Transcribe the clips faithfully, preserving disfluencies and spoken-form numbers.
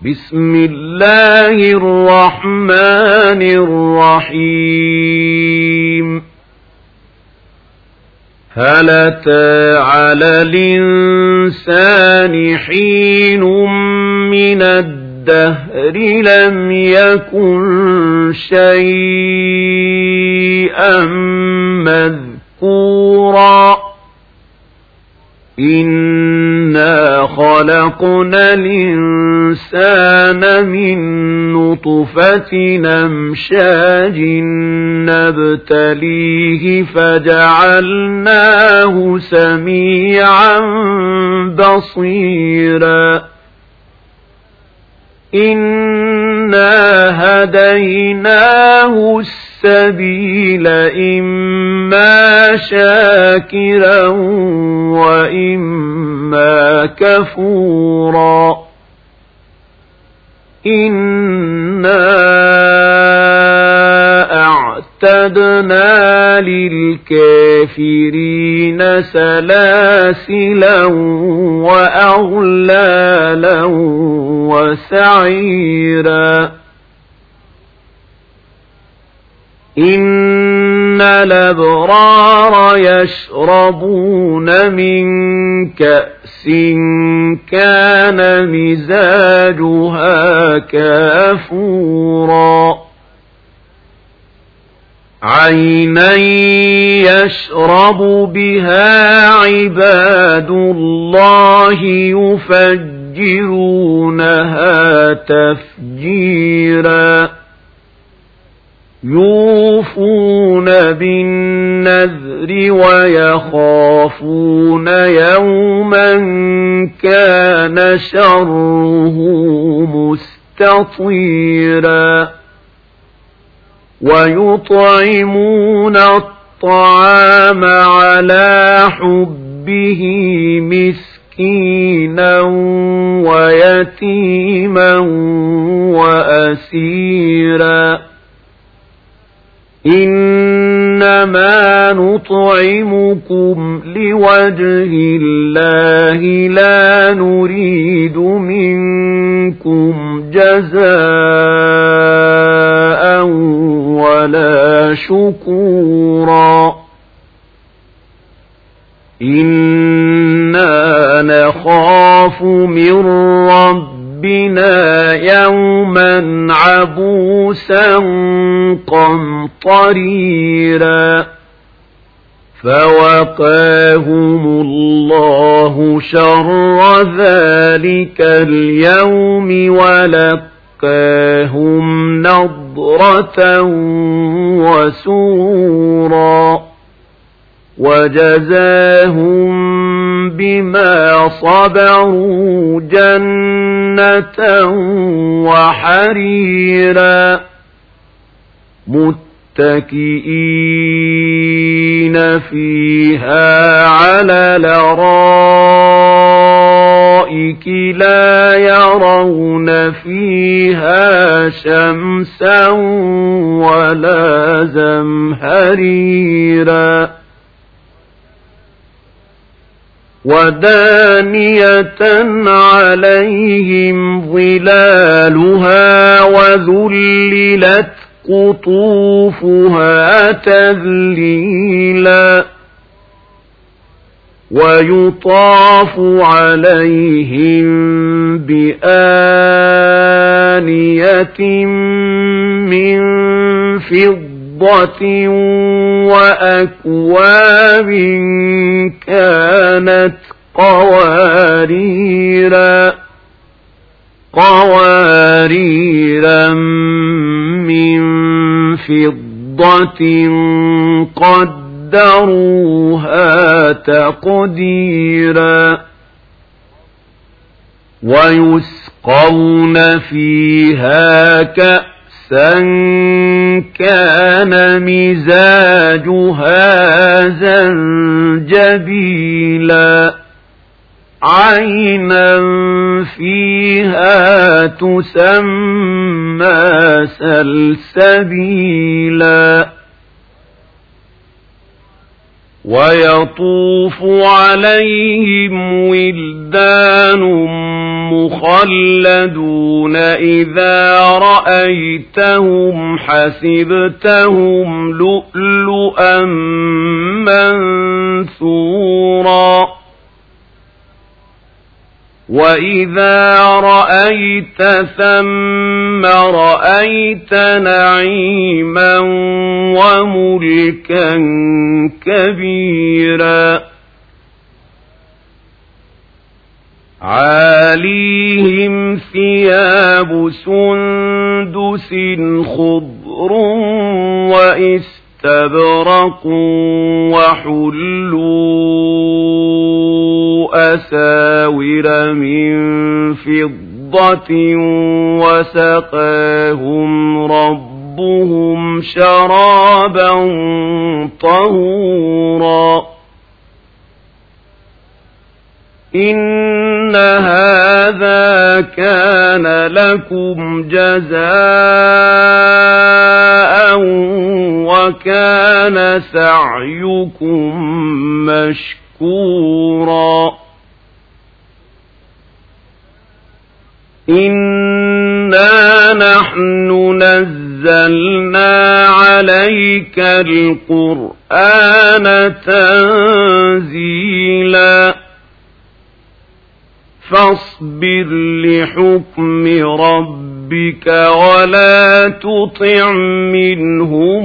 بسم الله الرحمن الرحيم هل أتى على الإنسان حين من الدهر لم يكن شيئا مذكورا إنا خلقنا الإنسان من نطفة أمشاج نبتليه فجعلناه سميعا بصيرا إنا هديناه السبيل إما شاكرا وإما كفورا إنا أعتدنا للكافرين سلاسلا وأغلالا وسعيرا إن الأبرار يشربون من كأس كان مزاجها كافورا عينا يشرب بها عباد الله يفجرونها تفجيرا يوفون بالنذر ويخافون يوما كان شره مستطيرا ويطعمون الطعام على حبه مسكينا ويتيما وأسيرا إنما نطعمكم لوجه الله لا نريد منكم جزاء ولا شكورا إنا نخاف من ربنا يوما عبوسا قمطريرا فوقاهم الله شر ذلك اليوم ولقاهم نضرة وسرورا وجزاهم بما صبروا جنة وحريرا متكئين فيها على الأرائك لا يرون فيها شمسا ولا زمهريرا ودانية عليهم ظلالها وذللت قطوفها تذليلا ويطاف عليهم بآنية من فضة وأكواب كانت قواريرا قواريرا من فضة قدروها تقديرا ويسقون فيها كأسا كان مزاجها زنجبيلا عينا فيها تسمى سلسبيلا ويطوف عليهم ولدان المخلدون إذا رأيتهم حسبتهم لؤلؤا منثورا وإذا رأيت ثم رأيت نعيما وملكا كبيرا عاليهم ثياب سندس خضر واستبرق وحلوا أساور من فضة وسقاهم ربهم شرابا طهورا إن هذا كان لكم جزاء وكان سعيكم مشكورا إنا نحن نزلنا عليك القرآن تنزيلا فاصبر لحكم ربك ولا تطع منهم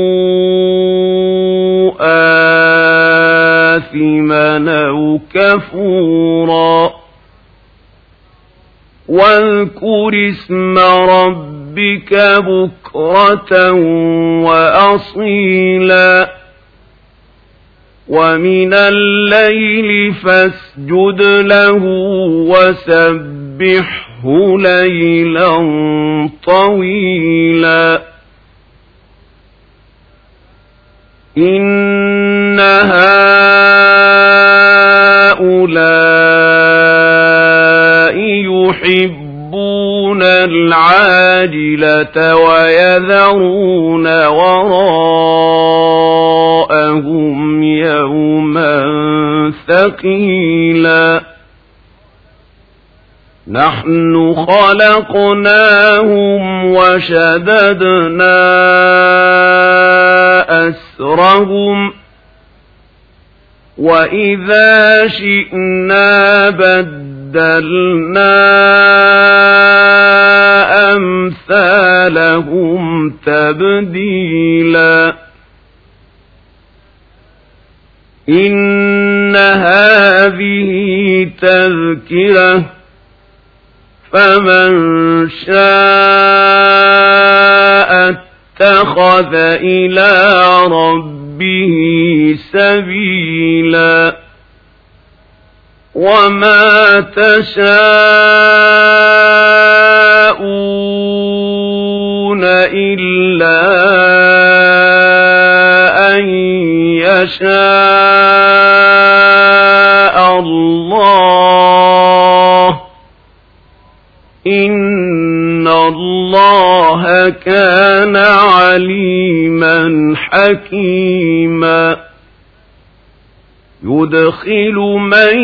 آثما أو كفورا واذكر اسم ربك بكرة وأصيلا ومن الليل فاسجد له وسبحه ليلا طويلا إن هؤلاء يحبون العاجلة ويذرون وراءهم يوما ثقيلا نحن خلقناهم وشددنا أسرهم وإذا شئنا بدلنا أمثالهم تبديلا إن هذه تذكرة فمن شاء اتخذ إلى ربه سبيلا وما تشاءون إلا أن يشاء الله إن الله كان عليما حكيما يدخل من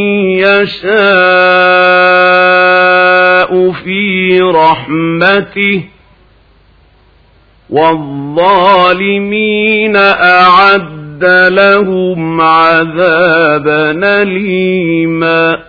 يشاء في رحمته والظالمين أعد لهم عذابا أليما